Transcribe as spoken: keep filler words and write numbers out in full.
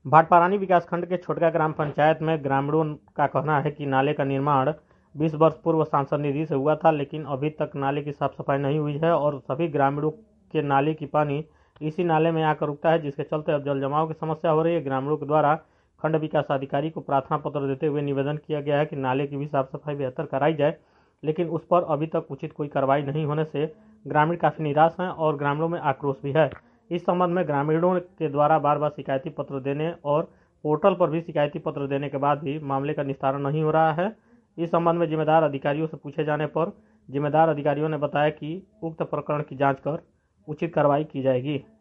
भाटपारानी विकासखंड के छोटका ग्राम पंचायत में ग्रामीणों का कहना है कि नाले का निर्माण बीस वर्ष पूर्व सांसद निधि से हुआ था, लेकिन अभी तक नाले की साफ सफाई नहीं हुई है और सभी ग्रामीणों के नाले की पानी इसी नाले में आकर रुकता है, जिसके चलते अब जल जमाव की समस्या हो रही है। ग्रामीणों के द्वारा खंड विकास अधिकारी को प्रार्थना पत्र देते हुए निवेदन किया गया है कि नाले की भी साफ सफाई बेहतर कराई जाए, लेकिन उस पर अभी तक उचित कोई कार्रवाई नहीं होने से ग्रामीण काफी निराश हैं और ग्रामीणों में आक्रोश भी है। इस संबंध में ग्रामीणों के द्वारा बार बार शिकायती पत्र देने और पोर्टल पर भी शिकायती पत्र देने के बाद भी मामले का निस्तारण नहीं हो रहा है। इस संबंध में जिम्मेदार अधिकारियों से पूछे जाने पर जिम्मेदार अधिकारियों ने बताया कि उक्त प्रकरण की जांच कर उचित कार्रवाई की जाएगी।